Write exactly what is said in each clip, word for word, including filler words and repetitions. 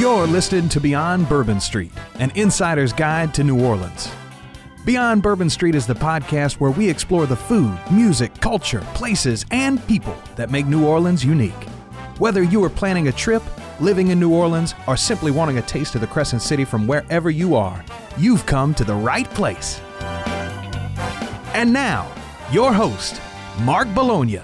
You're listening to Beyond Bourbon Street, an insider's guide to New Orleans. Beyond Bourbon Street is the podcast where we explore the food, music, culture, places, and people that make New Orleans unique. Whether you are planning a trip, living in New Orleans, or simply wanting a taste of the Crescent City from wherever you are, you've come to the right place. And now, your host, Mark Bologna.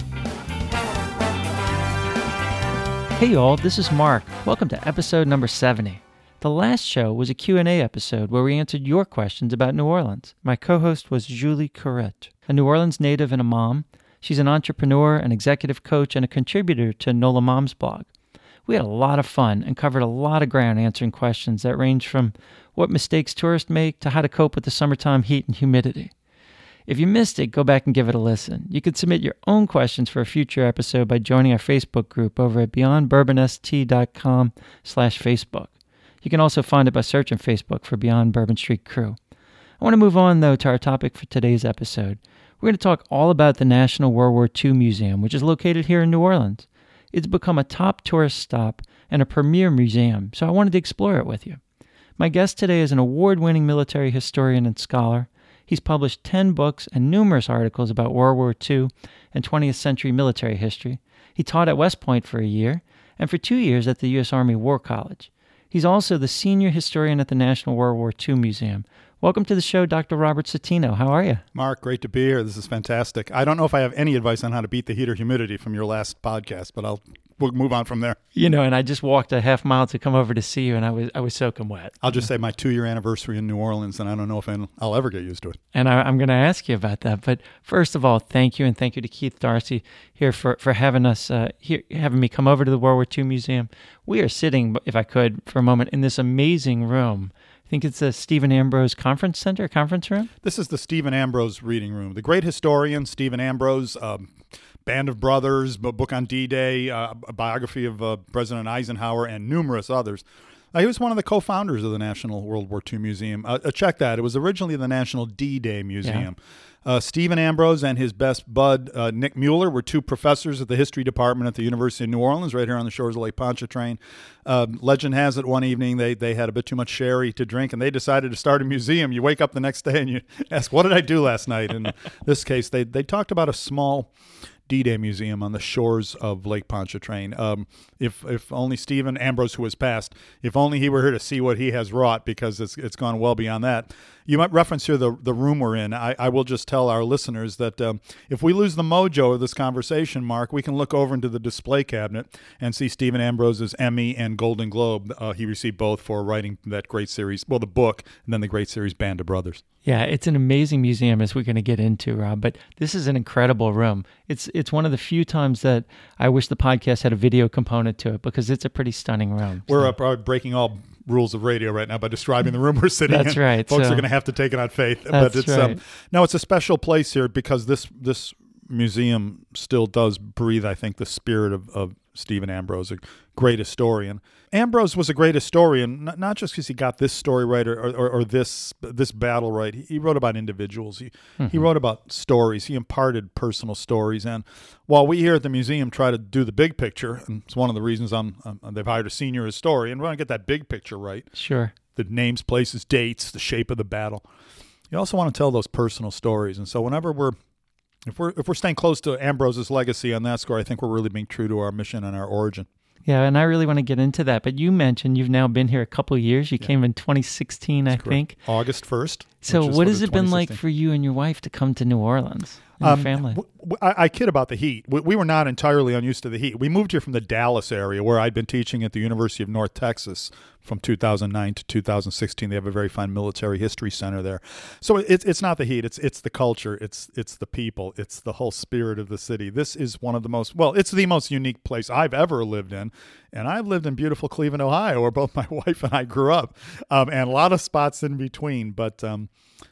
Hey y'all, this is Mark. Welcome to episode number seventy. The last show was a Q and A episode where we answered your questions about New Orleans. My co-host was Julie Corrette, a New Orleans native and a mom. She's an entrepreneur, an executive coach, and a contributor to NOLA Moms blog. We had a lot of fun and covered a lot of ground answering questions that range from what mistakes tourists make to how to cope with the summertime heat and humidity. If you missed it, go back and give it a listen. You can submit your own questions for a future episode by joining our Facebook group over at beyondbourbonst.com slash Facebook. You can also find it by searching Facebook for Beyond Bourbon Street Crew. I want to move on, though, to our topic for today's episode. We're going to talk all about the National World War Two Museum, which is located here in New Orleans. It's become a top tourist stop and a premier museum, so I wanted to explore it with you. My guest today is an award-winning military historian and scholar. He's published ten books and numerous articles about World War Two and twentieth century military history. He taught at West Point for a year and for two years at the U S Army War College. He's also the senior historian at the National World War Two Museum. Welcome to the show, Doctor Robert Citino. How are you? Mark, great to be here. This is fantastic. I don't know if I have any advice on how to beat the heat or humidity from your last podcast, but I'll we'll move on from there. You know, and I just walked a half mile to come over to see you, and I was I was soaking wet. I'll just say my two-year anniversary in New Orleans, and I don't know if I'll ever get used to it. And I, I'm going to ask you about that. But first of all, thank you, and thank you to Keith Darcy here for, for having us, uh, here, having me come over to the World War Two Museum. We are sitting, if I could, for a moment, in this amazing room. I think it's the Stephen Ambrose Conference Center, conference room? This is the Stephen Ambrose reading room. The great historian, Stephen Ambrose, um, Band of Brothers, a book on D-Day, uh, a biography of uh, President Eisenhower, and numerous others. Uh, he was one of the co-founders of the National World War Two Museum. Uh, uh, check that. It was originally the National D-Day Museum. Yeah. Uh, Stephen Ambrose and his best bud, uh, Nick Mueller, were two professors at the history department at the University of New Orleans, right here on the shores of Lake Pontchartrain. Uh, legend has it one evening they, they had a bit too much sherry to drink, and they decided to start a museum. You wake up the next day and you ask, what did I do last night? In this case, they, they talked about a small D-Day museum on the shores of Lake Pontchartrain. Um, if if only Stephen Ambrose, who has passed, if only he were here to see what he has wrought, because it's it's gone well beyond that. You might reference here the the room we're in. I, I will just tell our listeners that um, if we lose the mojo of this conversation, Mark, we can look over into the display cabinet and see Stephen Ambrose's Emmy and Golden Globe. Uh, he received both for writing that great series, well, the book, and then the great series Band of Brothers. Yeah, it's an amazing museum, as we're going to get into, Rob, but this is an incredible room. It's it's one of the few times that I wish the podcast had a video component to it, because it's a pretty stunning room. We're so. uh, probably breaking all rules of radio right now by describing the room we're sitting that's in. Right. Folks so, are going to have to take it on faith. That's but it's right. um, no, it's a special place here because this this museum still does breathe, I think, the spirit of, of Stephen Ambrose, a great historian. Ambrose was a great historian, not, not just because he got this story right or, or, or this this battle right. He, he wrote about individuals. He, mm-hmm. he wrote about stories. He imparted personal stories. And while we here at the museum try to do the big picture, and it's one of the reasons I'm, I'm they've hired a senior historian, we want to get that big picture right. Sure. The names, places, dates, the shape of the battle. You also want to tell those personal stories. And so whenever we're If we're if we're staying close to Ambrose's legacy on that score, I think we're really being true to our mission and our origin. Yeah, and I really want to get into that. But you mentioned you've now been here a couple of years. You yeah. came in twenty sixteen, That's I correct. think. August first. So what has it been like for you and your wife to come to New Orleans and um, your family? W- w- I, I kid about the heat. We, we were not entirely unused to the heat. We moved here from the Dallas area where I'd been teaching at the University of North Texas from two thousand nine to two thousand sixteen. They have a very fine military history center there. So it's it's not the heat. It's it's the culture. It's it's the people. It's the whole spirit of the city. This is one of the most, well, it's the most unique place I've ever lived in. And I've lived in beautiful Cleveland, Ohio, where both my wife and I grew up, um, and a lot of spots in between. But um,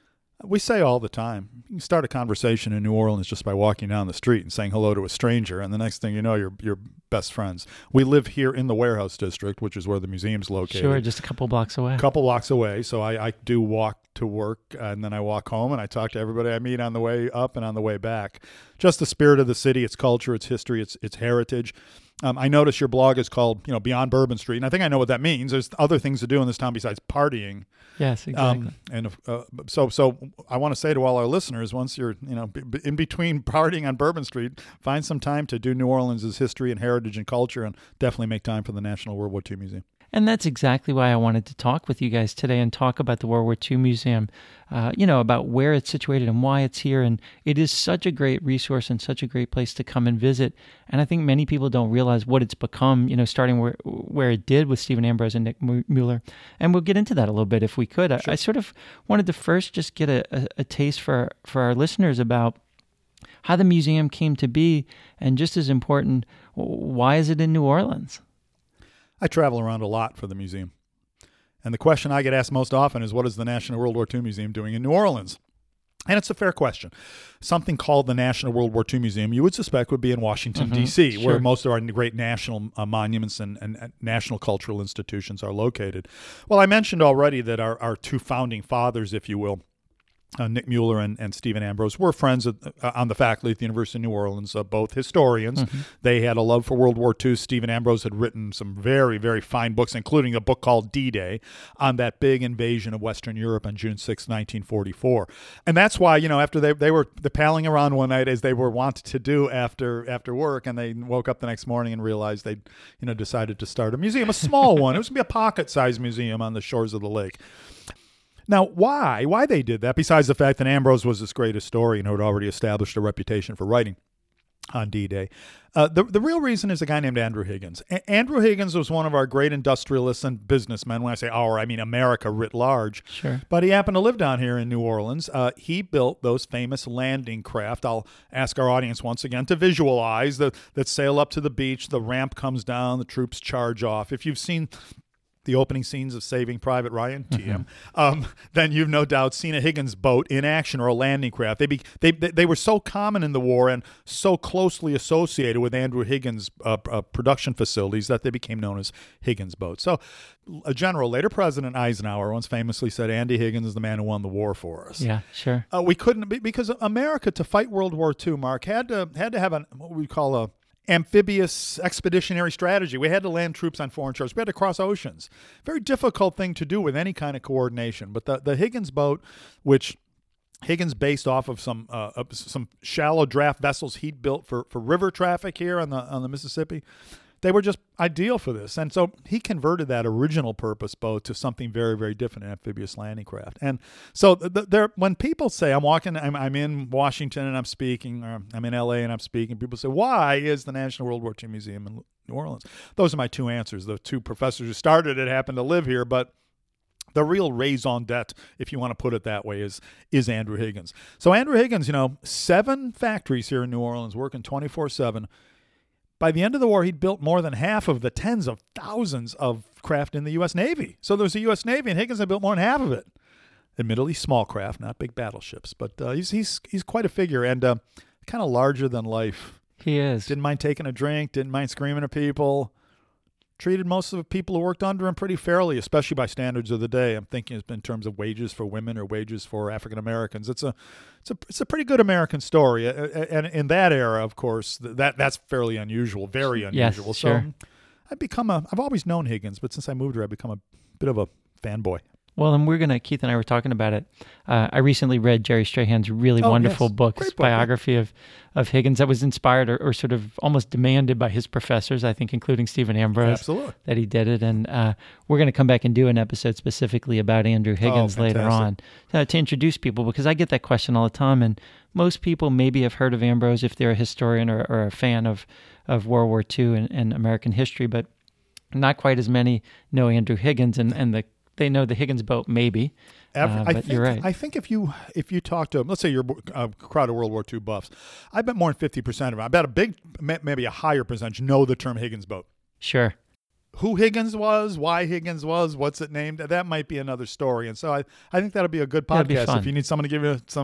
we say all the time, you can start a conversation in New Orleans just by walking down the street and saying hello to a stranger, and the next thing you know, you're you're best friends. We live here in the Warehouse District, which is where the museum's located. Sure, just a couple blocks away. A couple blocks away, so I, I do walk to work, and then I walk home and I talk to everybody I meet on the way up and on the way back. Just the spirit of the city, its culture, its history, its its heritage. Um, I notice your blog is called, you know, Beyond Bourbon Street, and I think I know what that means. There's other things to do in this town besides partying. Yes, exactly. Um, and uh, so, so I want to say to all our listeners, once you're, you know, b- in between partying on Bourbon Street, find some time to do New Orleans' history and heritage and culture, and definitely make time for the National World War Two Museum. And that's exactly why I wanted to talk with you guys today and talk about the World War Two Museum, uh, you know, about where it's situated and why it's here. And it is such a great resource and such a great place to come and visit. And I think many people don't realize what it's become, you know, starting where where it did with Stephen Ambrose and Nick Mueller. And we'll get into that a little bit if we could. Sure. I, I sort of wanted to first just get a, a, a taste for, for our listeners about how the museum came to be, and just as important, why is it in New Orleans? I travel around a lot for the museum. And the question I get asked most often is, what is the National World War Two Museum doing in New Orleans? And it's a fair question. Something called the National World War Two Museum, you would suspect, would be in Washington, mm-hmm. D C, sure. where most of our great national uh, monuments and, and, and national cultural institutions are located. Well, I mentioned already that our, our two founding fathers, if you will, Uh, Nick Mueller and, and Stephen Ambrose, were friends at, uh, on the faculty at the University of New Orleans, uh, both historians. Mm-hmm. They had a love for World War Two. Stephen Ambrose had written some very, very fine books, including a book called D-Day on that big invasion of Western Europe on June sixth, nineteen forty-four. And that's why, you know, after they they were the palling around one night, as they were wont to do after after work, and they woke up the next morning and realized they'd, you know, decided to start a museum, a small one. It was going to be a pocket-sized museum on the shores of the lake. Now, why? Why they did that, besides the fact that Ambrose was this great historian who had already established a reputation for writing on D-Day. Uh, the, the real reason is a guy named Andrew Higgins. A- Andrew Higgins was one of our great industrialists and businessmen. When I say our, I mean America writ large. Sure. But he happened to live down here in New Orleans. Uh, he built those famous landing craft. I'll ask our audience once again to visualize the, that sail up to the beach. The ramp comes down. The troops charge off. If you've seen the opening scenes of Saving Private Ryan, T M, mm-hmm. um, then you've no doubt seen a Higgins boat in action or a landing craft. They, be, they they were so common in the war and so closely associated with Andrew Higgins' uh, uh, production facilities that they became known as Higgins boats. So a general, later President Eisenhower, once famously said, Andy Higgins is the man who won the war for us. Yeah, sure. Uh, we couldn't, be, because America, to fight World War Two, Mark, had to, had to have an, what we call a amphibious expeditionary strategy. We had to land troops on foreign shores. We had to cross oceans. Very difficult thing to do with any kind of coordination. But the, the Higgins boat, which Higgins based off of some uh, some shallow draft vessels he'd built for, for river traffic here on the on the Mississippi, they were just ideal for this. And so he converted that original purpose boat to something very, very different, an amphibious landing craft. And so th- there, when people say, I'm walking, I'm, I'm in Washington and I'm speaking, or I'm in L A and I'm speaking, people say, why is the National World War Two Museum in New Orleans? Those are my two answers. The two professors who started it happen to live here, but the real raison d'etre, if you want to put it that way, is is Andrew Higgins. So Andrew Higgins, you know, seven factories here in New Orleans working twenty-four seven. By the end of the war, he'd built more than half of the tens of thousands of craft in the U S Navy. So there was a U S Navy, and Higgins had built more than half of it. Admittedly, small craft, not big battleships, but uh, he's he's he's quite a figure, and uh, kind of larger than life. He is. Didn't mind taking a drink, didn't mind screaming at people. Treated most of the people who worked under him pretty fairly, especially by standards of the day. I'm thinking in terms of wages for women or wages for African Americans. It's a, it's a, it's a pretty good American story. And in that era, of course, that that's fairly unusual, very unusual. Yes, sure. So I've become a, I've always known Higgins, but since I moved here, I've become a bit of a fanboy. Well, and we're going to, Keith and I were talking about it. Uh, I recently read Jerry Strahan's really oh, wonderful yes. book, book, biography yeah. of, of Higgins that was inspired or, or sort of almost demanded by his professors, I think, including Stephen Ambrose. Absolutely. That he did it. And uh, we're going to come back and do an episode specifically about Andrew Higgins oh, later on uh, to introduce people, because I get that question all the time. And most people maybe have heard of Ambrose if they're a historian or, or a fan of, of World War Two and, and American history, but not quite as many know Andrew Higgins and, and the They know the Higgins boat, maybe. Every, uh, I but think, you're right. I think if you if you talk to, let's say you're a crowd of World War Two buffs, I bet more than fifty percent of them, I bet a big, maybe a higher percentage know the term Higgins boat. Sure. Who Higgins was, why Higgins was, what's it named, that might be another story. And so I, I think that'll be a good podcast if you need someone to give you some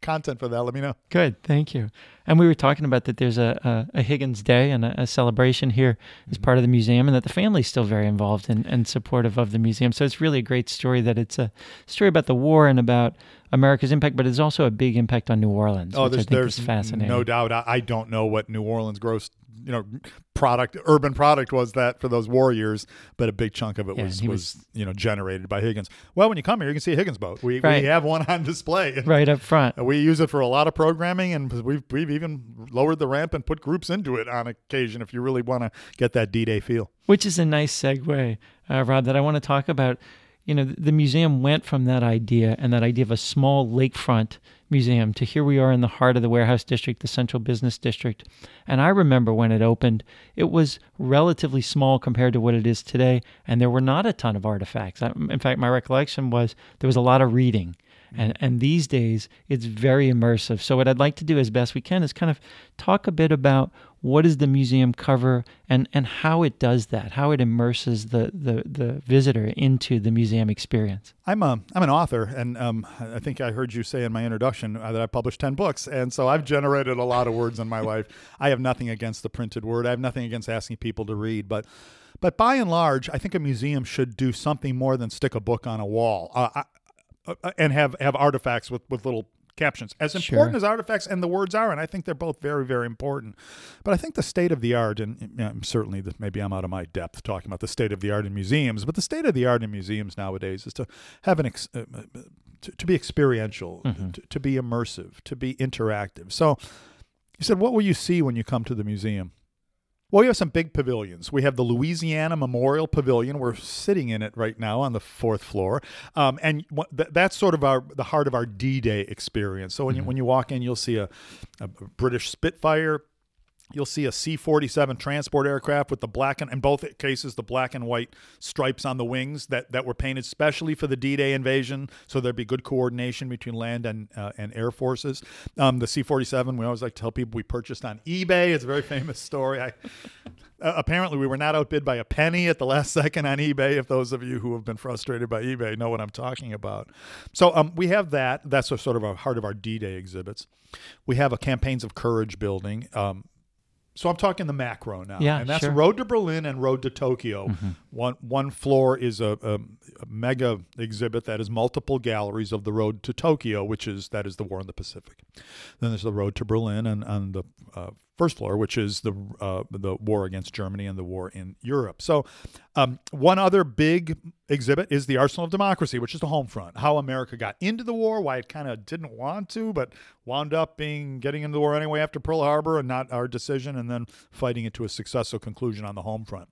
content for that, let me know. Good, thank you. And we were talking about that there's a, a, a Higgins Day and a, a celebration here as part of the museum, and that the family's still very involved and, and supportive of the museum. So it's really a great story that it's a story about the war and about America's impact, but it's also a big impact on New Orleans, Oh, which there's, I think there's is fascinating. no doubt. I, I don't know what New Orleans gross, you know, product, urban product was that for those war years, but a big chunk of it Yeah, was, he was, was- you know, generated by Higgins. Well, when you come here, you can see a Higgins boat. We, Right. we have one on display. Right up front. We use it for a lot of programming, and we've we've even lowered the ramp and put groups into it on occasion if you really want to get that D-Day feel. Which is a nice segue, uh, Rob, that I want to talk about. You know, the museum went from that idea and that idea of a small lakefront museum to here we are in the heart of the warehouse district, the central business district. And I remember when it opened, it was relatively small compared to what it is today, and there were not a ton of artifacts. I, in fact, my recollection was there was a lot of reading. And and these days, it's very immersive. So what I'd like to do as best we can is kind of talk a bit about what does the museum cover and, and how it does that, how it immerses the, the, the visitor into the museum experience. I'm a I'm an author, and um, I think I heard you say in my introduction uh, that I published ten books, and so I've generated a lot of words in my life. I have nothing against the printed word. I have nothing against asking people to read, but but by and large, I think a museum should do something more than stick a book on a wall. Uh, I, Uh, and have, have artifacts with, with little captions. As important Sure. as artifacts and the words are, and I think they're both very, very important. But I think the state of the art, and you know, certainly the, maybe I'm out of my depth talking about the state of the art in museums, but the state of the art in museums nowadays is to have an ex, uh, to, to be experiential, Mm-hmm. to, to be immersive, to be interactive. So you said, what will you see when you come to the museum? Well, we have some big pavilions. We have the Louisiana Memorial Pavilion. We're sitting in it right now on the fourth floor, um, and wh- th- that's sort of our the heart of our D-Day experience. So when you when you walk in, you'll see a, a British Spitfire. You'll see a C forty-seven transport aircraft with the black and, in both cases, the black and white stripes on the wings that, that were painted specially for the D-Day invasion, so there'd be good coordination between land and uh, and air forces. Um, the C forty-seven, we always like to tell people we purchased on eBay. It's a very famous story. I, uh, apparently, we were not outbid by a penny at the last second on eBay, if those of you who have been frustrated by eBay know what I'm talking about. So um, we have that. That's a sort of a heart of our D-Day exhibits. We have a Campaigns of Courage building. Um, So I'm talking the macro now, Yeah, and that's sure. Road to Berlin and Road to Tokyo. Mm-hmm. One one floor is a, a, a mega exhibit that is multiple galleries of the Road to Tokyo, which is that is the war in the Pacific. Then there's the Road to Berlin, and on the uh, first floor, which is the uh, the war against Germany and the war in Europe. So um, one other big exhibit is the Arsenal of Democracy, which is the home front. How America got into the war, why it kind of didn't want to, but wound up being getting into the war anyway after Pearl Harbor, and not our decision, and then fighting it to a successful conclusion on the home front.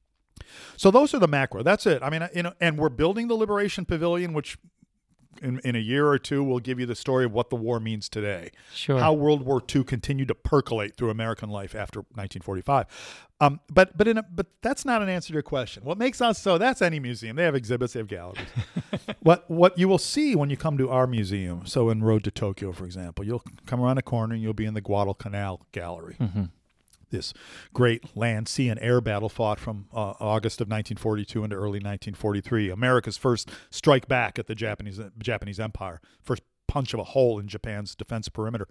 So those are the macro. That's it. I mean, you know, and we're building the Liberation Pavilion, which in, in a year or two will give you the story of what the war means today. Sure. How World War Two continued to percolate through American life after nineteen forty-five. Um, but but in a, but that's not an answer to your question. What makes us so? That's any museum. They have exhibits. They have galleries. what what you will see when you come to our museum. So in Road to Tokyo, for example, you'll come around a corner and you'll be in the Guadalcanal Gallery. Mm-hmm. This great land, sea, and air battle fought from uh, August of nineteen forty-two into early nineteen forty-three. America's first strike back at the Japanese Japanese Empire. First punch of a hole in Japan's defense perimeter.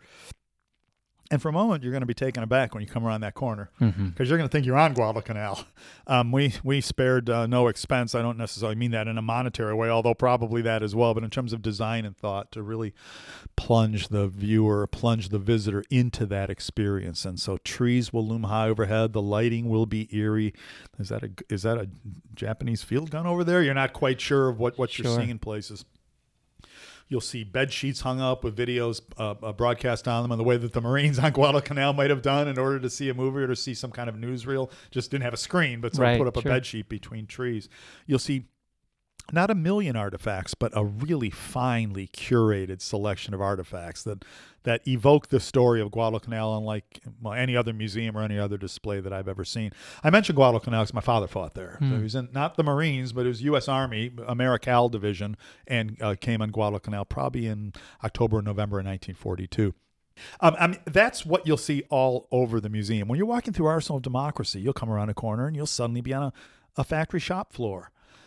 And for a moment, you're going to be taken aback when you come around that corner, because Mm-hmm. you're going to think you're on Guadalcanal. Um, we we spared uh, no expense. I don't necessarily mean that in a monetary way, although probably that as well, but in terms of design and thought, to really plunge the viewer, plunge the visitor into that experience. And so trees will loom high overhead. The lighting will be eerie. Is that a is that a Japanese field gun over there? You're not quite sure of what, what you're Sure. seeing in places. You'll see bed sheets hung up with videos uh, uh, broadcast on them in the way that the Marines on Guadalcanal might have done in order to see a movie or to see some kind of newsreel. Just didn't have a screen, but so Right, put up sure. a bed sheet between trees. You'll see not a million artifacts, but a really finely curated selection of artifacts that that evoke the story of Guadalcanal, unlike well, any other museum or any other display that I've ever seen. I mentioned Guadalcanal because my father fought there. Hmm. So he was in not the Marines, but it was U S Army, AmeriCal Division, and uh, came on Guadalcanal probably in October or November of nineteen forty-two. Um, I mean, that's what you'll see all over the museum. When you're walking through Arsenal of Democracy, you'll come around a corner and you'll suddenly be on a, a factory shop floor.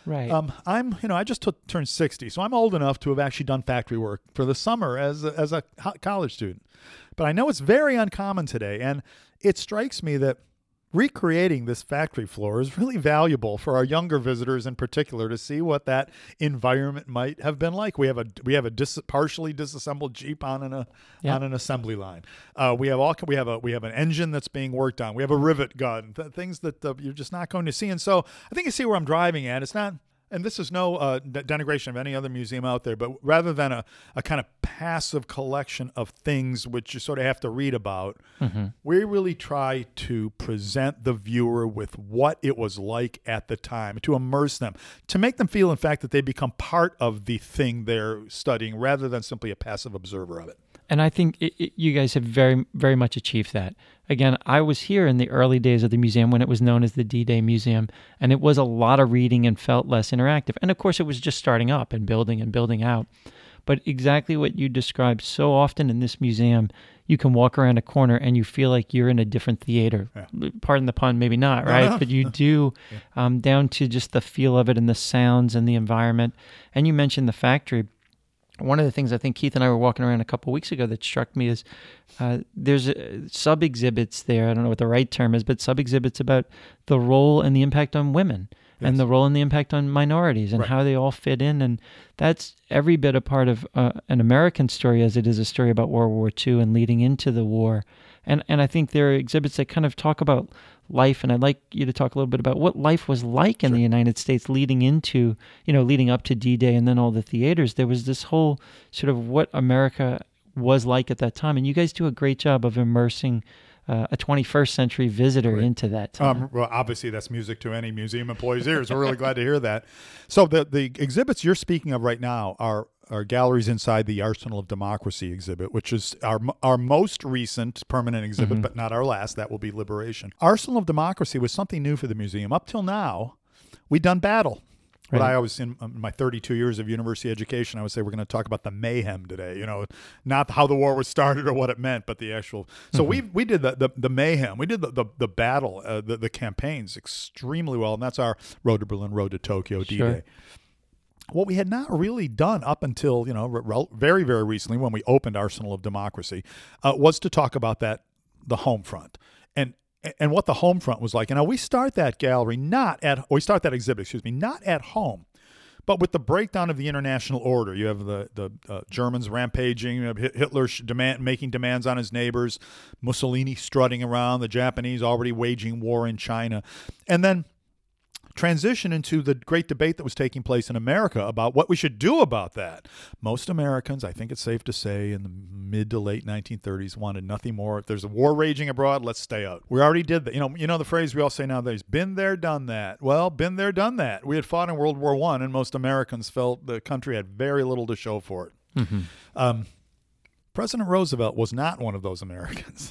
Right. Um, I'm, you know, I just took, turned sixty, so I'm old enough to have actually done factory work for the summer as a, as a college student. But I know it's very uncommon today, and it strikes me that recreating this factory floor is really valuable for our younger visitors in particular to see what that environment might have been like. We have a we have a dis, partially disassembled Jeep on an a, Yep. on an assembly line. Uh, we have all we have a we have an engine that's being worked on. We have a rivet gun, th- things that uh, you're just not going to see. And so I think you see where I'm driving at. It's not. And this is no uh, de- denigration of any other museum out there, but rather than a, a kind of passive collection of things which you sort of have to read about, Mm-hmm. we really try to present the viewer with what it was like at the time, to immerse them, to make them feel, in fact, that they become part of the thing they're studying rather than simply a passive observer of it. And I think it, it, you guys have very, very much achieved that. Again, I was here in the early days of the museum when it was known as the D-Day Museum, and it was a lot of reading and felt less interactive. And of course, it was just starting up and building and building out. But exactly what you described, so often in this museum, you can walk around a corner and you feel like you're in a different theater. Yeah. Pardon the pun, maybe not, right? No, no. But you do, Yeah. um, down to just the feel of it and the sounds and the environment. And you mentioned the factory. One of the things I think Keith and I were walking around a couple of weeks ago that struck me is uh, there's uh, sub-exhibits there. I don't know what the right term is, but sub-exhibits about the role and the impact on women Yes. and the role and the impact on minorities and Right. how they all fit in. And that's every bit a part of uh, an American story as it is a story about World War Two and leading into the war. And and I think there are exhibits that kind of talk about life, and I'd like you to talk a little bit about what life was like in Sure. the United States leading into, you know, leading up to D-Day and then all the theaters. There was this whole sort of what America was like at that time, and you guys do a great job of immersing uh, a twenty-first century visitor Right. into that time. Um, well, obviously, that's music to any museum employee's ears. We're really glad to hear that. So the, the exhibits you're speaking of right now are, are galleries inside the Arsenal of Democracy exhibit, which is our our most recent permanent exhibit, Mm-hmm. but not our last. That will be Liberation. Arsenal of Democracy was something new for the museum. Up till now, we'd done battle. But Right. I always, in my thirty-two years of university education, I would say we're going to talk about the mayhem today. You know, not how the war was started or what it meant, but the actual. So Mm-hmm. we we did the, the the mayhem. We did the the, the battle, uh, the the campaigns extremely well, and that's our Road to Berlin, Road to Tokyo, D-Day. Sure. What we had not really done up until you know re- very very recently, when we opened Arsenal of Democracy, uh, was to talk about that the home front and. And what the home front was like. And now we start that gallery not at, or we start that exhibit, excuse me, not at home, but with the breakdown of the international order. You have the the uh, Germans rampaging, you have Hitler demand, making demands on his neighbors, Mussolini strutting around, the Japanese already waging war in China, and then transition into the great debate that was taking place in America about what we should do about that. Most Americans, I think it's safe to say, in the mid to late nineteen thirties wanted nothing more. If there's a war raging abroad, let's stay out. We already did that. You know, you know the phrase we all say nowadays, been there, done that. Well, been there, done that. We had fought in World War One, and most Americans felt the country had very little to show for it. Mm-hmm. Um, President Roosevelt was not one of those Americans.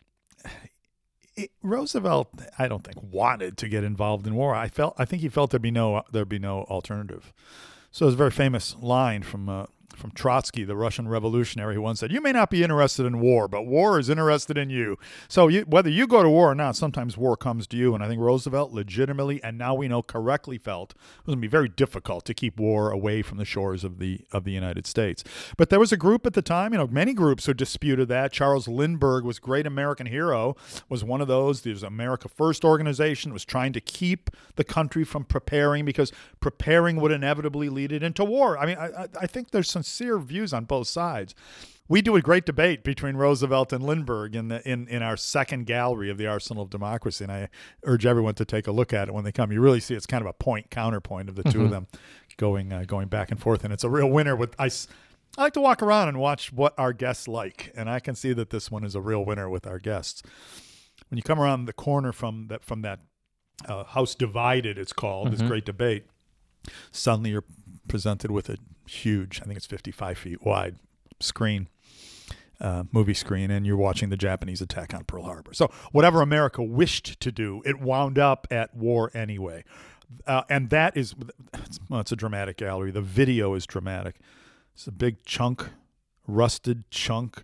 It, Roosevelt, I don't think, wanted to get involved in war. I felt, I think he felt there'd be no, there'd be no alternative. So there's a very famous line from uh, from Trotsky, the Russian revolutionary, who once said, "You may not be interested in war, but war is interested in you." So you, whether you go to war or not, sometimes war comes to you. And I think Roosevelt legitimately, and now we know correctly, felt it was going to be very difficult to keep war away from the shores of the of the United States. But there was a group at the time, you know, many groups who disputed that. Charles Lindbergh was great American hero, was one of those. There's America First organization, was trying to keep the country from preparing because preparing would inevitably lead it into war. I mean, I, I think there's sincere views on both sides. We do a great debate between Roosevelt and Lindbergh in the in, in our second gallery of the Arsenal of Democracy, and I urge everyone to take a look at it when they come. You really see it's kind of a point counterpoint of the two Mm-hmm. of them going uh, going back and forth, and it's a real winner. With I, I like to walk around and watch what our guests like, and I can see that this one is a real winner with our guests. When you come around the corner from that from that uh, House Divided, it's called, Mm-hmm. this great debate, suddenly you're presented with a huge, I think it's fifty-five feet wide screen, uh, movie screen, and you're watching the Japanese attack on Pearl Harbor. So whatever America wished to do, it wound up at war anyway. Uh, and that is, well, it's a dramatic gallery. The video is dramatic. It's a big chunk, rusted chunk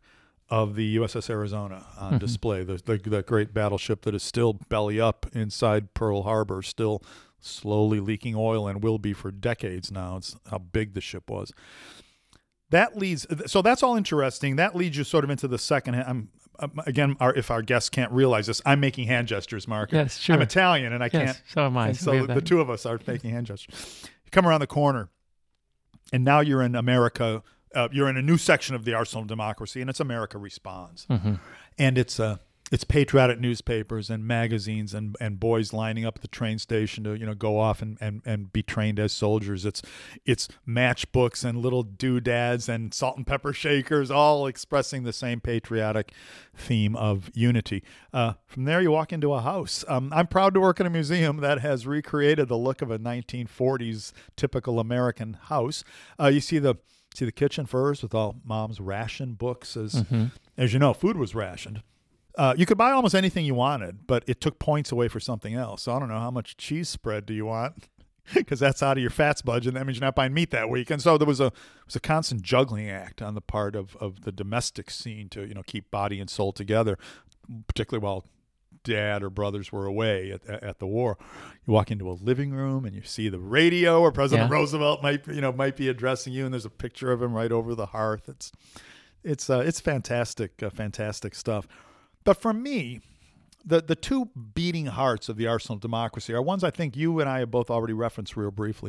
of the U S S Arizona on Mm-hmm. display. The, the the great battleship that is still belly up inside Pearl Harbor, still slowly leaking oil and will be for decades now. It's how big the ship was. That leads. So that's all interesting. That leads you sort of into the second. I'm again, our, if our guests can't realize this, I'm making hand gestures, Mark. Yes, sure. I'm Italian, and I Yes, can't. so am I. And So we so have the, that. the two of us are making hand gestures. You come around the corner, and now you're in America. Uh, you're in a new section of the Arsenal of Democracy, and it's America Responds. Mm-hmm. And it's uh, it's patriotic newspapers and magazines and, and boys lining up at the train station to, you know, go off and, and, and be trained as soldiers. It's it's matchbooks and little doodads and salt and pepper shakers, all expressing the same patriotic theme of unity. Uh, from there, you walk into a house. Um, I'm proud to work in a museum that has recreated the look of a nineteen forties typical American house. Uh, you see the see the kitchen first with all mom's ration books. As Mm-hmm. as you know, food was rationed. Uh, you could buy almost anything you wanted, but it took points away for something else. So I don't know, how much cheese spread do you want? Because that's out of your fats budget. That means you're not buying meat that week. And so there was a it was a constant juggling act on the part of, of the domestic scene to, you know, keep body and soul together, particularly while dad or brothers were away at, at the war. You walk into a living room and you see the radio where President Yeah. Roosevelt might you know might be addressing you, and there's a picture of him right over the hearth. It's it's uh, it's fantastic, uh, fantastic stuff. But for me, the the two beating hearts of the Arsenal of Democracy are ones I think you and I have both already referenced real briefly.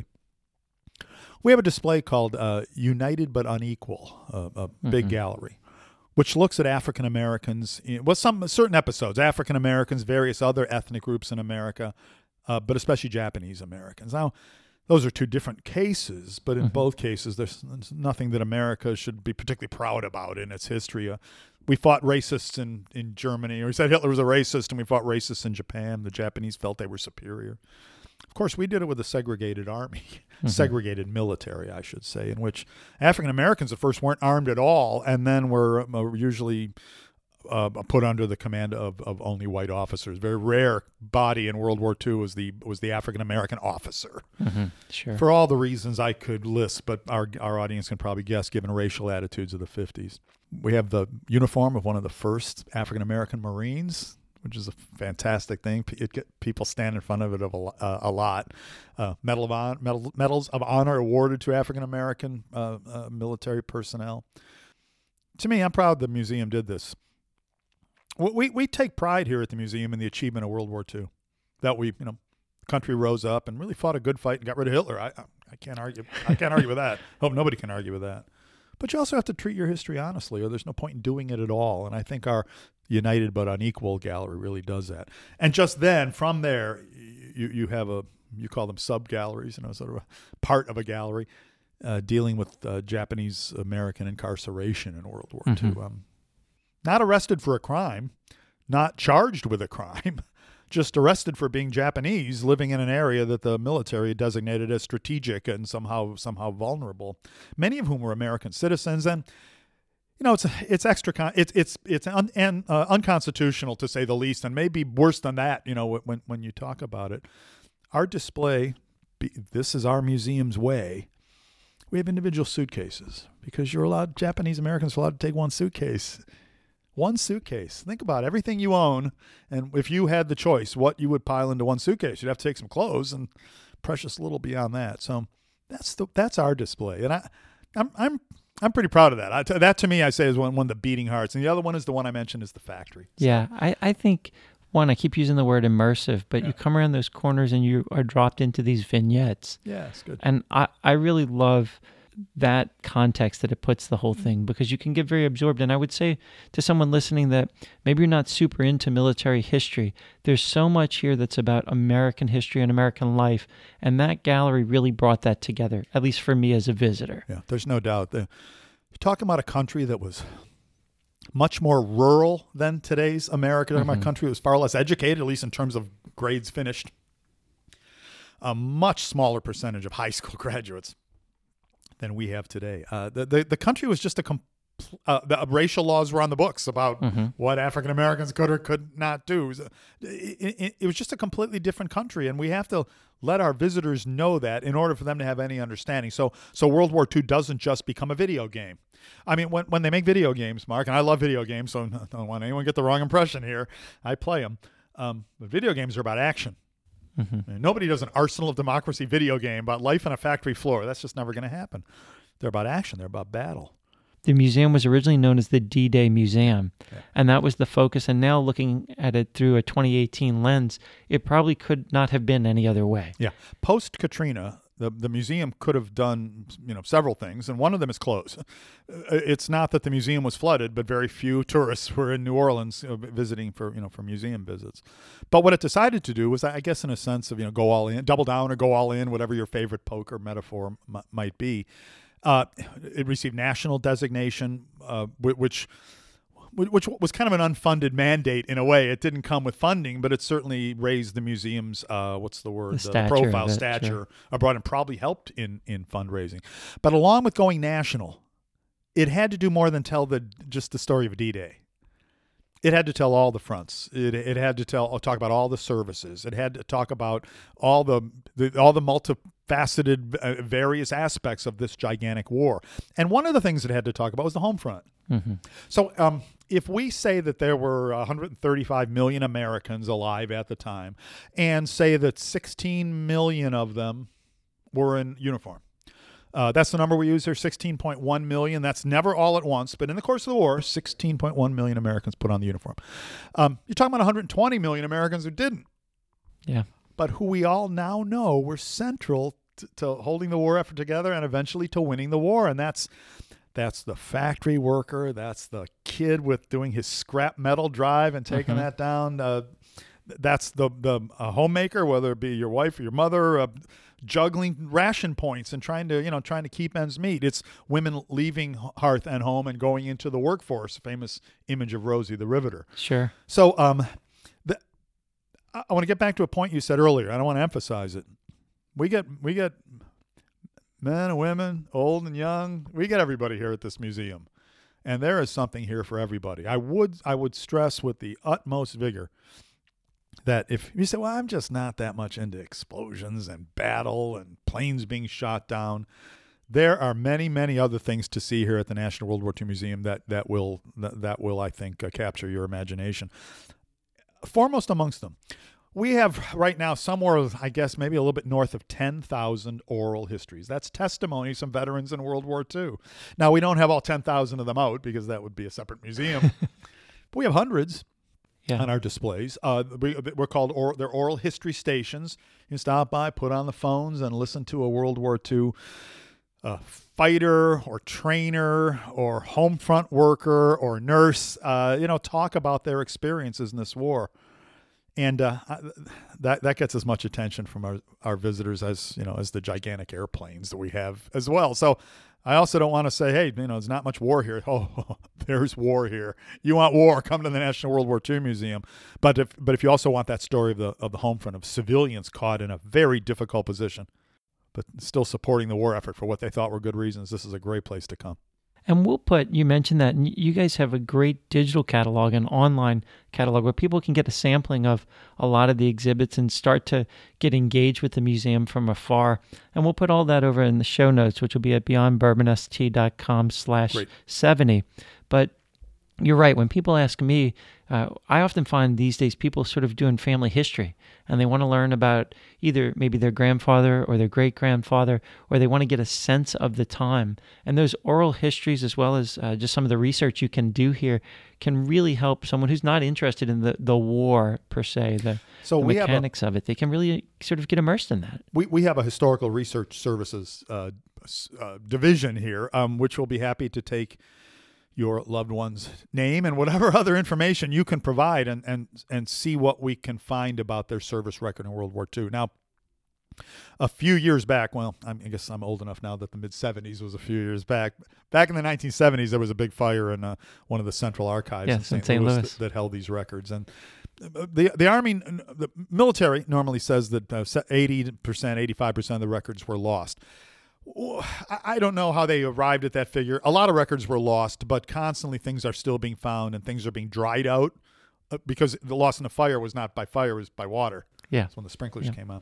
We have a display called uh, United but Unequal, uh, a big Mhm. gallery, which looks at African Americans, in, well, some certain episodes, African Americans, various other ethnic groups in America, uh, but especially Japanese Americans. Now, those are two different cases, but in Mhm. both cases, there's, there's nothing that America should be particularly proud about in its history. Uh, we fought racists in, in Germany, or we said Hitler was a racist, and we fought racists in Japan. The Japanese felt they were superior. Of course, we did it with a segregated army, Mm-hmm. segregated military, I should say, in which African Americans at first weren't armed at all, and then were uh, usually uh, put under the command of, of only white officers. Very rare body in World War Two was the was the African American officer, Mm-hmm. Sure. for all the reasons I could list, but our our audience can probably guess, given racial attitudes of the fifties. We have the uniform of one of the first African American Marines, which is a fantastic thing. It get, people stand in front of it of a, uh, a lot. Uh, medal of honor, medal, medals of honor awarded to African American uh, uh, military personnel. To me, I'm proud the museum did this. We we take pride here at the museum in the achievement of World War Two, that we you know, the country rose up and really fought a good fight and got rid of Hitler. I I can't argue. I can't argue with that. Hope nobody can argue with that. But you also have to treat your history honestly, or there's no point in doing it at all. And I think our United but Unequal gallery really does that. And just then, from there, you you have a you call them sub galleries, you know, sort of a part of a gallery uh, dealing with uh, Japanese American incarceration in World War Mhm. Two. Um, not arrested for a crime, not charged with a crime, just arrested for being Japanese, living in an area that the military designated as strategic and somehow somehow vulnerable. Many of whom were American citizens, and you know, it's it's extra con- it's it's it's un- and, uh, unconstitutional to say the least, and maybe worse than that. You know, when when you talk about it, our display, be, this is our museum's way. We have individual suitcases because you're allowed. Japanese Americans are allowed to take one suitcase. One suitcase. Think about everything you own, and if you had the choice, what you would pile into one suitcase. You'd have to take some clothes and precious little beyond that. So that's the that's our display, and I, I'm I'm I'm pretty proud of that. I, that to me, I say is one one of the beating hearts, and the other one is the one I mentioned is the factory. So, Yeah, I, I think, one, I keep using the word immersive, but Yeah. you come around those corners and you are dropped into these vignettes. yeah, it's good. And I, I really love that context that it puts the whole thing, because you can get very absorbed. And I would say to someone listening that maybe you're not super into military history, there's so much here that's about American history and American life. And that gallery really brought that together, at least for me as a visitor. Yeah, there's no doubt. The, you're talking about a country that was much more rural than today's America. You're talking about a Mhm. country that was far less educated, at least in terms of grades finished. A much smaller percentage of high school graduates than we have today. Uh, the, the the country was just a com- uh, the racial laws were on the books about Mm-hmm. what African Americans could or could not do. It, it, it was just a completely different country, and we have to let our visitors know that in order for them to have any understanding. So, so World War Two doesn't just become a video game. I mean, when when they make video games, Mark, and I love video games, so I don't want anyone to get the wrong impression here. I play them. Um, but video games are about action. Mm-hmm. And nobody does an Arsenal of Democracy video game about life on a factory floor. That's just never going to happen. They're about action. They're about battle. The museum was originally known as the D-Day Museum, Yeah. and that was the focus. And now looking at it through a twenty eighteen lens, it probably could not have been any other way. Yeah. Post Katrina, the the museum could have done, you know, several things, and one of them is close. It's not that the museum was flooded, but very few tourists were in New Orleans uh, visiting for, you know, for museum visits. But what it decided to do was, I guess, in a sense of, you know, go all in, double down or go all in, whatever your favorite poker metaphor m- might be. Uh, it received national designation, uh, which which was kind of an unfunded mandate in a way. It didn't come with funding, but it certainly raised the museum's, uh, what's the word, The the stature profile, of it, stature sure. abroad, and probably helped in, in fundraising. But along with going national, it had to do more than tell the just the story of D-Day. It had to tell all the fronts. It it had to tell talk about all the services. It had to talk about all the, the all the multifaceted uh, various aspects of this gigantic war. And one of the things it had to talk about was the home front. Mm-hmm. So um, if we say that there were one hundred thirty-five million Americans alive at the time, and say that sixteen million of them were in uniform, Uh, that's the number we use here, sixteen point one million. That's never all at once, but in the course of the war, sixteen point one million Americans put on the uniform. Um, you're talking about one hundred twenty million Americans who didn't, Yeah. but who we all now know were central to, to holding the war effort together and eventually to winning the war. And that's that's the factory worker. That's the kid with doing his scrap metal drive and taking Mhm. that down. Uh, that's the the uh, homemaker, whether it be your wife or your mother, uh, juggling ration points and trying to, you know, trying to keep ends meet. It's women leaving hearth and home and going into the workforce. Famous image of Rosie the Riveter. Sure. So, um, the, I, I want to get back to a point you said earlier. I don't want to emphasize it. We get we get men and women, old and young. We get everybody here at this museum, and there is something here for everybody. I would I would stress with the utmost vigor that if you say, well, I'm just not that much into explosions and battle and planes being shot down, there are many, many other things to see here at the National World War Two Museum that that will that, that will, I think, uh, capture your imagination. Foremost amongst them, we have right now somewhere, I guess, maybe a little bit north of ten thousand oral histories. That's testimonies from veterans in World War Two. Now, we don't have all ten thousand of them out because that would be a separate museum. But we have hundreds. Yeah. On our displays. Uh, we, we're called, or, they're oral history stations. You can stop by, put on the phones, and listen to a World War Two uh, fighter or trainer or home front worker or nurse, uh, you know, talk about their experiences in this war. And uh, that that gets as much attention from our, our visitors as, you know, as the gigantic airplanes that we have as well. So I also don't want to say, hey, you know, there's not much war here. Oh, there's war here. You want war? Come to the National World War Two Museum. But if but if you also want that story of the of the home front of civilians caught in a very difficult position, but still supporting the war effort for what they thought were good reasons, this is a great place to come. And we'll put, you mentioned that, and you guys have a great digital catalog, an online catalog where people can get a sampling of a lot of the exhibits and start to get engaged with the museum from afar. And we'll put all that over in the show notes, which will be at beyondbourbonst.com slash 70. But you're right. When people ask me, uh, I often find these days people sort of doing family history, and they want to learn about either maybe their grandfather or their great-grandfather, or they want to get a sense of the time. And those oral histories, as well as uh, just some of the research you can do here, can really help someone who's not interested in the, the war per se, the, So the we have a- mechanics of it. They can really sort of get immersed in that. We we have a historical research services uh, s- uh, division here, um, which will be happy to take your loved one's name and whatever other information you can provide and, and, and see what we can find about their service record in World War Two. Now, a few years back, well, I'm, I guess I'm old enough now that the mid-seventies was a few years back. Back in the nineteen seventies, there was a big fire in uh, one of the central archives Yes, in in Saint Saint Louis, Louis. That, that held these records. And the the Army, the military normally says that uh, eighty percent, eighty-five percent of the records were lost. I I don't know how they arrived at that figure. A lot of records were lost, but constantly things are still being found and things are being dried out uh, because the loss in the fire was not by fire, it was by water. Yeah. That's when the sprinklers Yeah. came on.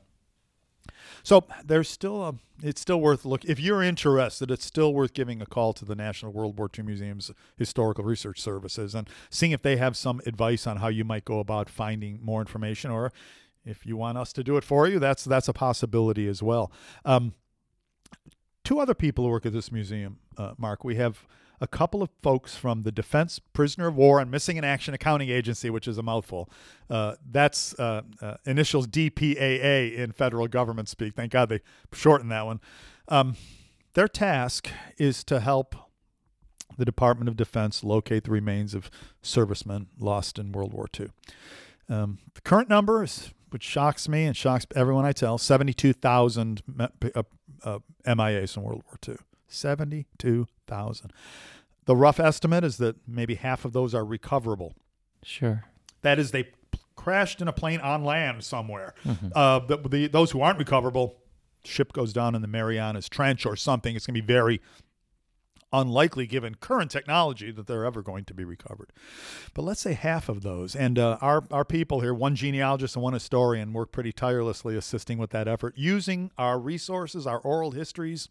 So there's still a, it's still worth look. If you're interested, it's still worth giving a call to the National World War Two Museum's Historical Research Services and seeing if they have some advice on how you might go about finding more information, or if you want us to do it for you, that's that's a possibility as well. Um, two other people who work at this museum, uh, Mark. We have a couple of folks from the Defense Prisoner of War and Missing in Action Accounting Agency, which is a mouthful. Uh, that's uh, uh, initials D P A A in federal government speak. Thank God they shortened that one. Um, their task is to help the Department of Defense locate the remains of servicemen lost in World War Two. Um, the current number is, which shocks me and shocks everyone I tell, seventy-two thousand uh, uh, M I As in World War Two. seventy-two thousand. The rough estimate is that maybe half of those are recoverable. Sure. That is, they p- crashed in a plane on land somewhere. Mm-hmm. Uh, the, the, those who aren't recoverable, ship goes down in the Marianas Trench or something. It's going to be very unlikely, given current technology, that they're ever going to be recovered. But let's say half of those. And uh, our, our people here, one genealogist and one historian, work pretty tirelessly assisting with that effort, using our resources, our oral histories,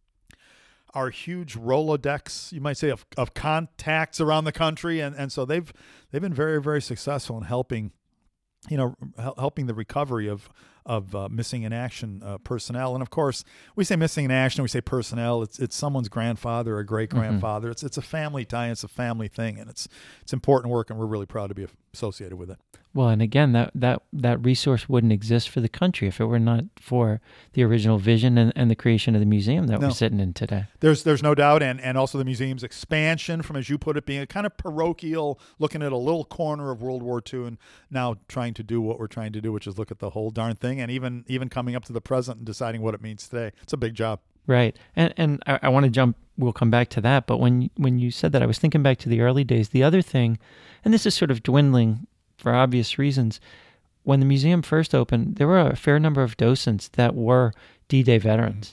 our huge Rolodex, you might say, of, of contacts around the country. And, and so they've they've been very, very successful in helping, you know, hel- helping the recovery of of uh, missing in action uh, personnel. And of course, we say missing in action, we say personnel. It's it's someone's grandfather or great grandfather. Mm-hmm. It's it's a family tie. It's a family thing, and it's it's important work, and we're really proud to be associated with it. Well, and again, that, that, that resource wouldn't exist for the country if it were not for the original vision and, and the creation of the museum that No. we're sitting in today. There's there's no doubt, and, and also the museum's expansion from, as you put it, being a kind of parochial, looking at a little corner of World War Two, and now trying to do what we're trying to do, which is look at the whole darn thing, and even even coming up to the present and deciding what it means today. It's a big job. Right. And and I, I want to jump, we'll come back to that, but when when you said that, I was thinking back to the early days. The other thing, and this is sort of dwindling for obvious reasons, when the museum first opened, there were a fair number of docents that were D-Day veterans.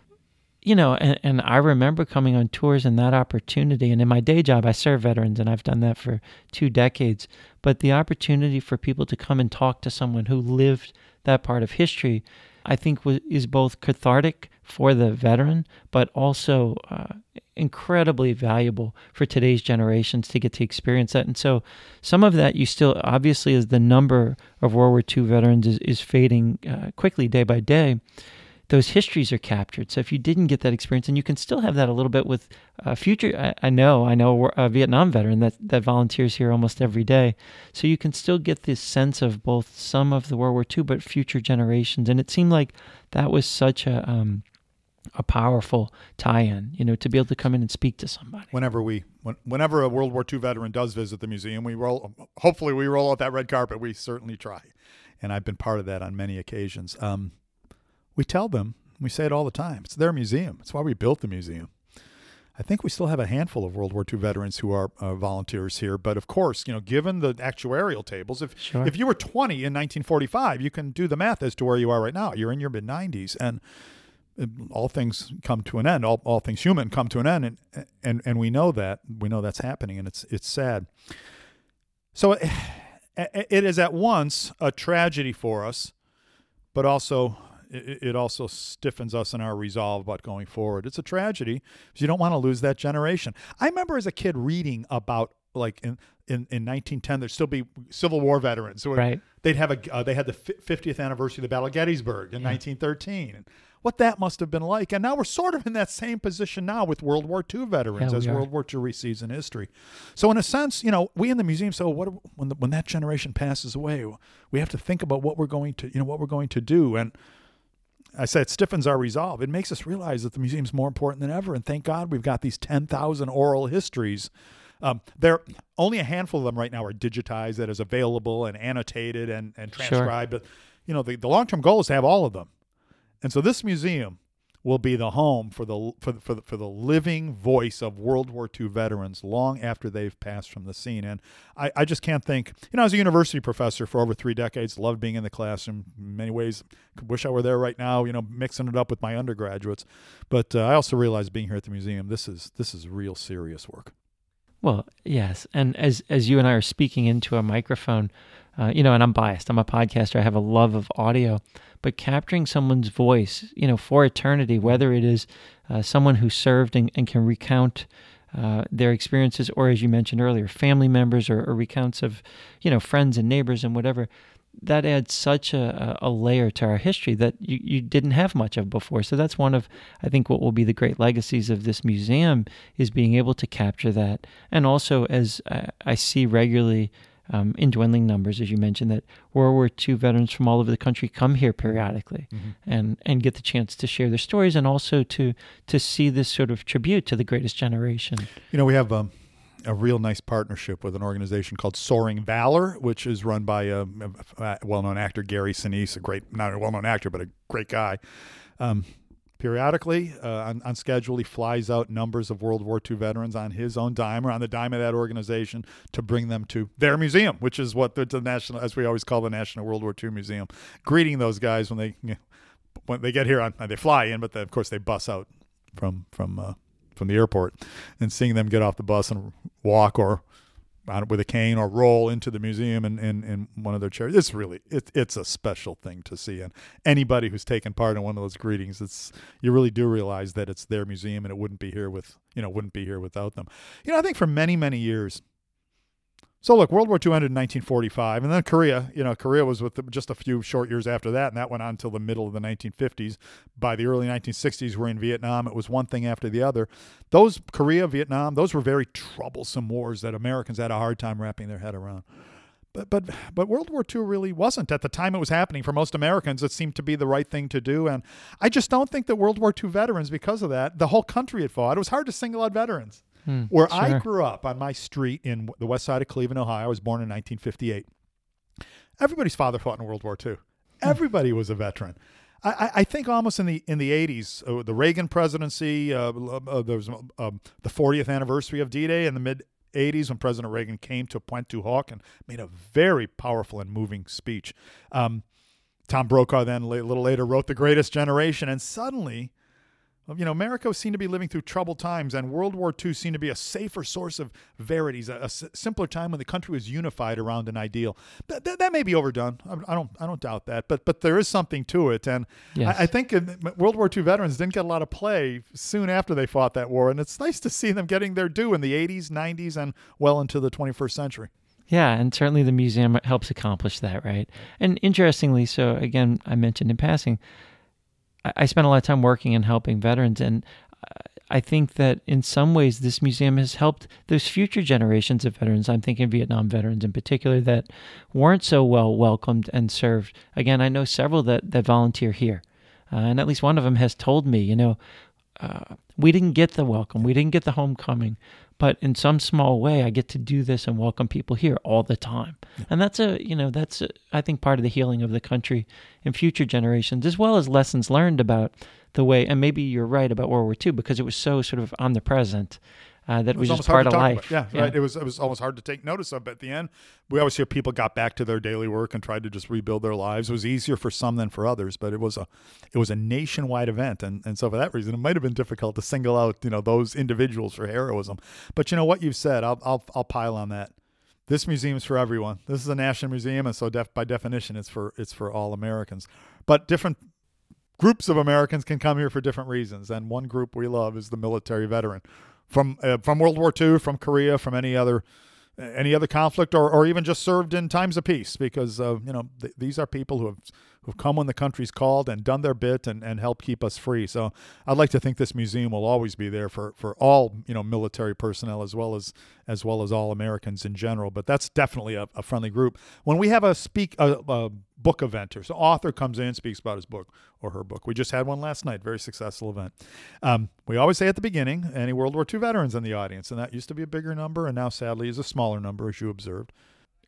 You know, and, and I remember coming on tours and that opportunity, and in my day job, I serve veterans, and I've done that for two decades, but the opportunity for people to come and talk to someone who lived that part of history, I think was, is both cathartic for the veteran, but also uh, incredibly valuable for today's generations to get to experience that. And so some of that you still, obviously, as the number of World War Two veterans is, is fading uh, quickly day by day, those histories are captured. So if you didn't get that experience, and you can still have that a little bit with uh, future, I, I know, I know a Vietnam veteran that, that volunteers here almost every day. So you can still get this sense of both some of the World War Two, but future generations. And it seemed like that was such a um, a powerful tie-in, you know, to be able to come in and speak to somebody. Whenever we, when, whenever a World War Two veteran does visit the museum, we roll, hopefully we roll out that red carpet. We certainly try. And I've been part of that on many occasions. Um, we tell them, we say it all the time, it's their museum. It's why we built the museum. I think we still have a handful of World War Two veterans who are uh, volunteers here. But of course, you know, given the actuarial tables, if Sure. if you were twenty in nineteen forty-five, you can do the math as to where you are right now. You're in your mid nineties, and all things come to an end. All, all things human come to an end, and and and we know that. We know that's happening, and it's it's sad. So it, it is at once a tragedy for us, but also it, it also stiffens us in our resolve about going forward. It's a tragedy because you don't want to lose that generation. I remember as a kid reading about, like, in in, in nineteen ten, there'd still be Civil War veterans. So Right. They'd have a uh, they had the fiftieth anniversary of the Battle of Gettysburg in Yeah. nineteen thirteen. And what that must have been like. And now we're sort of in that same position now with World War Two veterans Yeah, as we are. World War Two recedes in history. So in a sense, you know, we in the museum, so what when the, when that generation passes away, we have to think about what we're going to, you know, what we're going to do. And I said it stiffens our resolve. It makes us realize that the museum's more important than ever. And thank God we've got these ten thousand oral histories. Um, there only a handful of them right now are digitized, that is available and annotated and, and Sure. transcribed. But, you know, the, the long-term goal is to have all of them. And so this museum will be the home for the for the, for the, for the living voice of World War Two veterans long after they've passed from the scene. And I, I just can't think, you know, I was a university professor for over three decades, loved being in the classroom in many ways. Wish I were there right now, you know, mixing it up with my undergraduates. But uh, I also realized being here at the museum, this is this is real serious work. Well, yes. And as as you and I are speaking into a microphone, uh, you know, and I'm biased. I'm a podcaster. I have a love of audio. But capturing someone's voice, you know, for eternity, whether it is uh, someone who served and, and can recount uh, their experiences, or as you mentioned earlier, family members or, or recounts of, you know, friends and neighbors and whatever, that adds such a, a layer to our history that you, you didn't have much of before. So that's one of, I think, what will be the great legacies of this museum is being able to capture that. And also, as I, I see regularly um, in dwindling numbers, as you mentioned, that World War Two veterans from all over the country come here periodically mm-hmm. and, and get the chance to share their stories and also to to see this sort of tribute to the greatest generation. You know, we have um, a real nice partnership with an organization called Soaring Valor, which is run by a, a well-known actor, Gary Sinise, a great, not a well-known actor, but a great guy. Um, periodically, uh, on, on schedule, he flies out numbers of World War Two veterans on his own dime or on the dime of that organization to bring them to their museum, which is what the, the national, as we always call the National World War Two Museum, greeting those guys when they you know, when they get here. On they fly in, but then, of course they bus out from from uh, from the airport, and seeing them get off the bus and walk or on, with a cane or roll into the museum in, in, in one of their chairs. It's really, it, it's a special thing to see. And anybody who's taken part in one of those greetings, it's, you really do realize that it's their museum and it wouldn't be here with, you know, wouldn't be here without them. You know, I think for many, many years, so look, World War Two ended in nineteen forty-five, and then Korea, you know, Korea was with the, just a few short years after that, and that went on until the middle of the nineteen fifties. By the early nineteen sixties, we're in Vietnam. It was one thing after the other. Those, Korea, Vietnam, those were very troublesome wars that Americans had a hard time wrapping their head around. But but but World War Two really wasn't. At the time it was happening, for most Americans, it seemed to be the right thing to do. And I just don't think that World War Two veterans, because of that, the whole country had fought. It was hard to single out veterans. Hmm, Where sure. I grew up on my street in the west side of Cleveland, Ohio, I was born in nineteen fifty-eight. Everybody's father fought in World War Two. Hmm. Everybody was a veteran. I, I think almost in the in the eighties, uh, the Reagan presidency, uh, uh, there was uh, the fortieth anniversary of D-Day in the mid eighties when President Reagan came to Pointe-du-Hoc and made a very powerful and moving speech. Um, Tom Brokaw then a little later wrote The Greatest Generation, and suddenly, you know, America seemed to be living through troubled times, and World War Two seemed to be a safer source of verities, a, a s- simpler time when the country was unified around an ideal. That, that, that may be overdone. I, I don't I don't doubt that, but but there is something to it, and yes. I, I think World War Two veterans didn't get a lot of play soon after they fought that war, and it's nice to see them getting their due in the eighties, nineties, and well into the twenty-first century. Yeah, and certainly the museum helps accomplish that, right? And interestingly, so again, I mentioned in passing, I spent a lot of time working and helping veterans, and I think that in some ways this museum has helped those future generations of veterans. I'm thinking Vietnam veterans in particular that weren't so well welcomed and served. Again, I know several that, that volunteer here, uh, and at least one of them has told me, you know, uh, we didn't get the welcome, we didn't get the homecoming, but in some small way, I get to do this and welcome people here all the time. And that's a, you know, that's, a, I think, part of the healing of the country in future generations, as well as lessons learned about the way, and maybe you're right about World War Two, because it was so sort of omnipresent uh, that it was, was just part of life. Yeah, yeah, right. It was, it was almost hard to take notice of. But at the end, we always hear people got back to their daily work and tried to just rebuild their lives. It was easier for some than for others, but it was a, it was a nationwide event. And, and so for that reason, it might have been difficult to single out, you know, those individuals for heroism. But you know what you've said, I'll, I'll, I'll pile on that. This museum is for everyone. This is a national museum, and so def, by definition, it's for it's for all Americans. But different groups of Americans can come here for different reasons, and one group we love is the military veteran from uh, from World War Two, from Korea, from any other any other conflict, or, or even just served in times of peace, because uh, you know th- these are people who have who've come when the country's called and done their bit and, and helped keep us free. So I'd like to think this museum will always be there for, for all, you know, military personnel as well as as well as all Americans in general. But that's definitely a, a friendly group. When we have a speak a, a book event, or so author comes in and speaks about his book or her book. We just had one last night, very successful event. Um, we always say at the beginning, any World War Two veterans in the audience, and that used to be a bigger number, and now sadly is a smaller number, as you observed.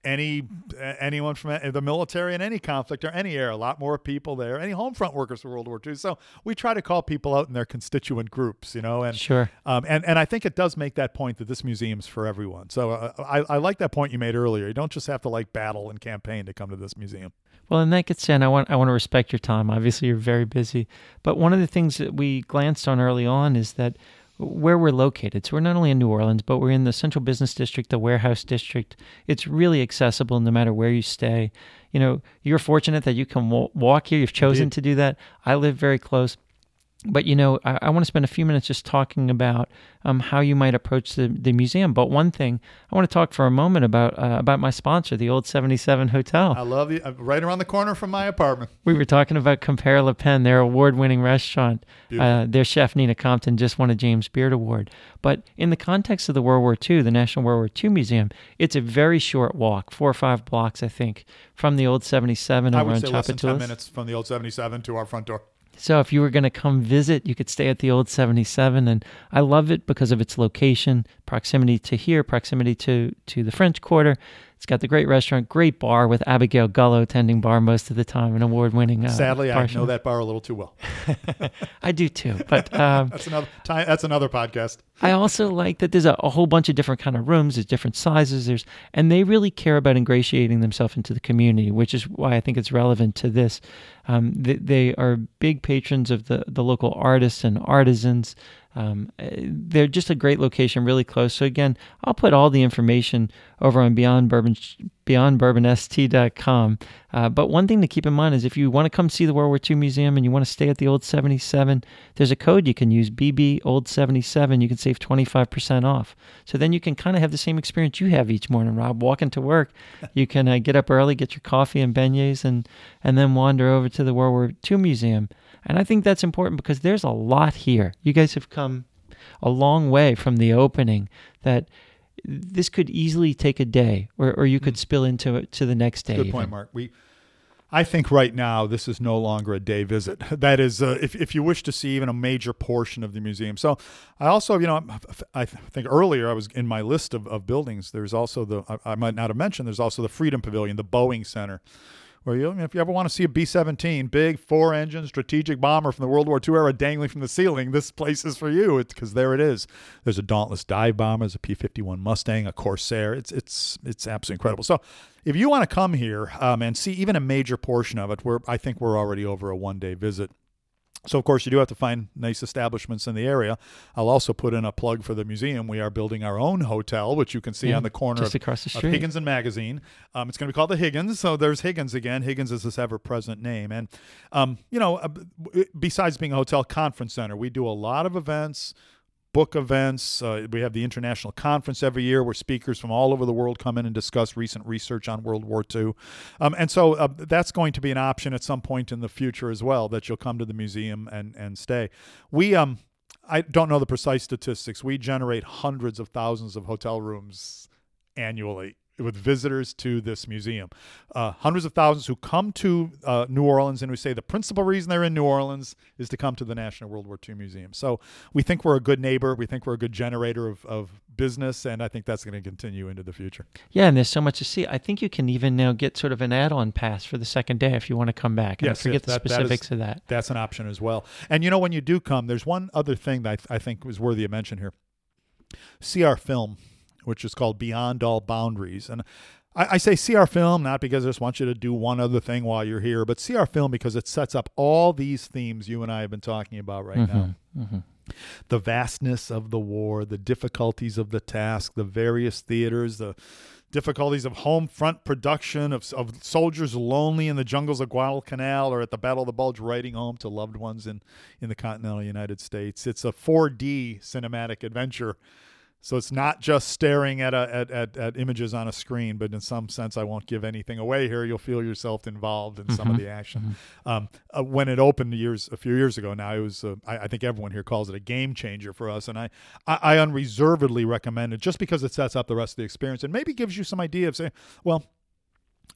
any anyone from the military in any conflict or any era. A lot more people there. Any home front workers for World War Two. So we try to call people out in their constituent groups, you know. And sure. Um, and and I think it does make that point that this museum's for everyone. So uh, I I like that point you made earlier. You don't just have to like battle and campaign to come to this museum. Well, and that gets in. I want I want to respect your time. Obviously, you're very busy. But one of the things that we glanced on early on is that where we're located. So we're not only in New Orleans, but we're in the Central Business District, the Warehouse District. It's really accessible no matter where you stay. You know, you're fortunate that you can w- walk here. You've chosen Indeed. to do that. I live very close. But, you know, I, I want to spend a few minutes just talking about um, how you might approach the, the museum. But one thing, I want to talk for a moment about uh, about my sponsor, the Old seventy-seven Hotel. I love you. Right around the corner from my apartment. We were talking about Compere Le Pen, their award-winning restaurant. Uh, their chef, Nina Compton, just won a James Beard Award. But in the context of the World War Two, the National World War Two Museum, it's a very short walk, four or five blocks, I think, from the Old seventy-seven I over would on say less than ten Tchoupitoulas. minutes from the Old seventy-seven to our front door. So if you were going to come visit, you could stay at the Old seventy-seven, and I love it because of its location, proximity to here, proximity to, to the French Quarter. It's got the great restaurant, great bar with Abigail Gullo tending bar most of the time, an award-winning uh, Sadly, bar I chef. know that bar a little too well. I do too, but um, That's another time. That's another podcast. I also like that there's a, a whole bunch of different kind of rooms, there's different sizes, there's, and they really care about ingratiating themselves into the community, which is why I think it's relevant to this. Um, they, they are big patrons of the, the local artists and artisans. Um, they're just a great location, really close. So again, I'll put all the information over on Beyond Bourbon, beyond bourbon s t dot com. Uh, but one thing to keep in mind is if you want to come see the World War Two Museum and you want to stay at the Old seventy-seven, there's a code you can use, B B Old seventy-seven. You can save twenty-five percent off. So then you can kind of have the same experience you have each morning, Rob. Walking to work, you can uh, get up early, get your coffee and beignets, and, and then wander over to the World War Two Museum. And I think that's important because there's a lot here. You guys have come a long way from the opening that this could easily take a day, or, or you could spill into it to the next day. Good even. point, Mark. We, I think right now this is no longer a day visit. That is, uh, if if you wish to see even a major portion of the museum. So I also, you know, I think earlier I was in my list of, of buildings. There's also the, I, I might not have mentioned, there's also the Freedom Pavilion, the Boeing Center, where you, if you ever want to see a B seventeen, big four-engine strategic bomber from the World War Two era dangling from the ceiling, this place is for you, because there it is. There's a Dauntless dive bomber, there's a P fifty-one Mustang, a Corsair. It's it's it's absolutely incredible. So if you want to come here um, and see even a major portion of it, we're, I think we're already over a one-day visit. So, of course, you do have to find nice establishments in the area. I'll also put in a plug for the museum. We are building our own hotel, which you can see Yeah, on the corner just of, across the of street. Higgins and Magazine. Um, it's going to be called the Higgins. So there's Higgins again. Higgins is this ever-present name. And, um, you know, uh, besides being a hotel, conference center, we do a lot of events, book events. Uh, we have the International Conference every year where speakers from all over the world come in and discuss recent research on World War Two. Um, and so uh, that's going to be an option at some point in the future as well, that you'll come to the museum and, and stay. We, um, I don't know the precise statistics. We generate hundreds of thousands of hotel rooms annually with visitors to this museum. Uh, hundreds of thousands who come to uh, New Orleans, and we say the principal reason they're in New Orleans is to come to the National World War Two Museum. So we think we're a good neighbor. We think we're a good generator of, of business, and I think that's going to continue into the future. Yeah, and there's so much to see. I think you can even now get sort of an add-on pass for the second day if you want to come back. And Yes, I forget yes, the that- that specifics is- of that. That's an option as well. And, you know, when you do come, there's one other thing that I, th- I think was worthy of mention here. See our film, which is called Beyond All Boundaries. And I, I say see our film not because I just want you to do one other thing while you're here, but see our film because it sets up all these themes you and I have been talking about right Mm-hmm, now. mm-hmm. The vastness of the war, the difficulties of the task, the various theaters, the difficulties of home front production, of, of soldiers lonely in the jungles of Guadalcanal or at the Battle of the Bulge writing home to loved ones in, in the continental United States. It's a four D cinematic adventure. So it's not just staring at, a, at, at, at images on a screen, but in some sense, I won't give anything away here. You'll feel yourself involved in mm-hmm. some of the action. Mm-hmm. Um, uh, when it opened years, a few years ago now, it was, uh, I, I think everyone here calls it a game changer for us. And I, I, I unreservedly recommend it just because it sets up the rest of the experience and maybe gives you some idea of saying, well,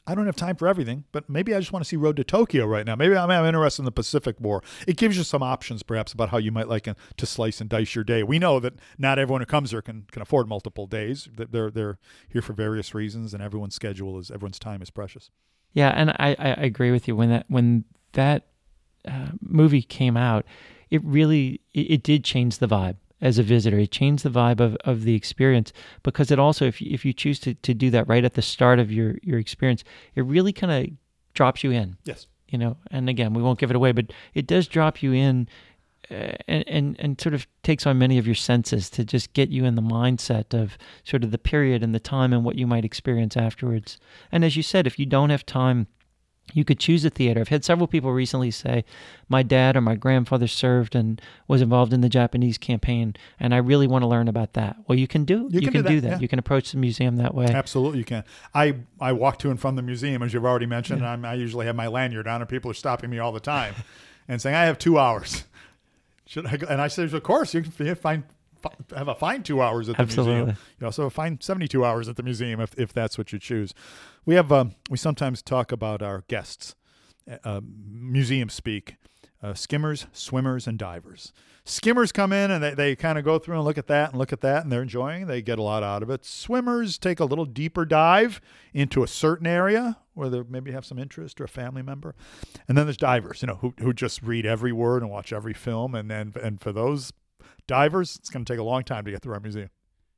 I don't have time for everything, but maybe I just want to see Road to Tokyo right now. Maybe I'm, I'm interested in the Pacific War. It gives you some options, perhaps, about how you might like to slice and dice your day. We know that not everyone who comes here can, can afford multiple days. They're they're here for various reasons, and everyone's schedule is everyone's time is precious. Yeah, and I, I agree with you. When that when that uh, movie came out, it really it, it did change the vibe as a visitor. It changed the vibe of, of the experience, because it also, if you, if you choose to, to do that right at the start of your, your experience, it really kind of drops you in. Yes. You know, and again, we won't give it away, but it does drop you in uh, and, and, and sort of takes on many of your senses to just get you in the mindset of sort of the period and the time and what you might experience afterwards. And as you said, if you don't have time, you could choose a theater. I've had several people recently say, my dad or my grandfather served and was involved in the Japanese campaign, and I really want to learn about that. Well, you can do you, you can, can do that. do that. Yeah. You can approach the museum that way. Absolutely, you can. I, I walk to and from the museum, as you've already mentioned, Yeah. and I'm, I usually have my lanyard on, and people are stopping me all the time and saying, I have two hours. Should I go? And I say, of course, you can find have a fine two hours at the Absolutely. museum. You also have a fine seventy-two hours at the museum if, if that's what you choose. We have um, we sometimes talk about our guests, uh, museum speak, uh, skimmers, swimmers, and divers. Skimmers come in and they, they kind of go through and look at that and look at that, and they're enjoying. They get a lot out of it. Swimmers take a little deeper dive into a certain area where they maybe have some interest or a family member. And then there's divers, you know, who who just read every word and watch every film. And then and for those divers, it's going to take a long time to get through our museum.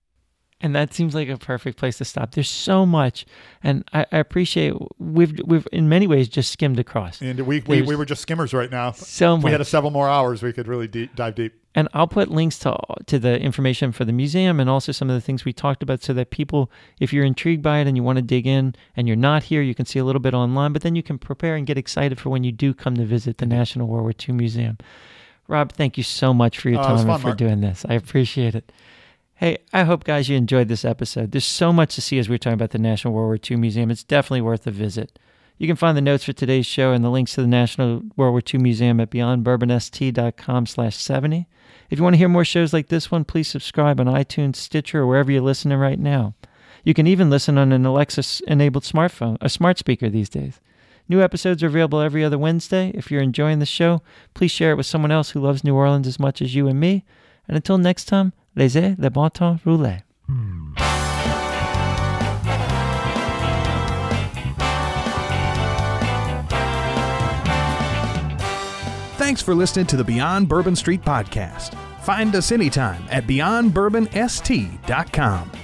And that seems like a perfect place to stop. There's so much, and I, I appreciate we've we've in many ways just skimmed across. And we we, There's we were just skimmers right now. So If much. we had a several more hours, we could really deep, dive deep. And I'll put links to to the information for the museum and also some of the things we talked about, so that people, if you're intrigued by it and you want to dig in and you're not here, you can see a little bit online, but then you can prepare and get excited for when you do come to visit the National World War Two Museum. Rob, thank you so much for your Uh, it was time fun, and for Mark. doing this. I appreciate it. Hey, I hope, guys, you enjoyed this episode. There's so much to see as we're talking about the National World War Two Museum. It's definitely worth a visit. You can find the notes for today's show and the links to the National World War Two Museum at beyond bourbon s t dot com slash seventy. If you want to hear more shows like this one, please subscribe on iTunes, Stitcher, or wherever you're listening right now. You can even listen on an Alexa-enabled smartphone, a smart speaker these days. New episodes are available every other Wednesday. If you're enjoying the show, please share it with someone else who loves New Orleans as much as you and me. And until next time, laissez le bon temps rouler. Thanks for listening to the Beyond Bourbon Street podcast. Find us anytime at beyond bourbon s t dot com.